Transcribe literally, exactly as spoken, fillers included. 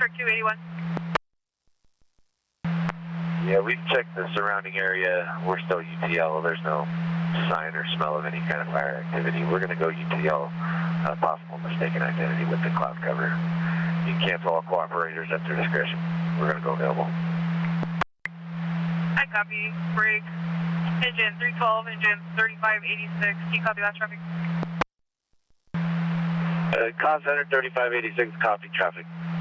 Park two eighty-one. Yeah, we've checked the surrounding area. We're still U T L. There's no sign or smell of any kind of fire activity. We're going to go U T L, uh, possible mistaken identity with the cloud cover. You can cancel all cooperators at their discretion. We're going to go available. I copy. Break. Engine three twelve, engine thirty-five eighty-six. Do you copy that traffic? Uh, Con Center thirty-five eighty-six, copy traffic.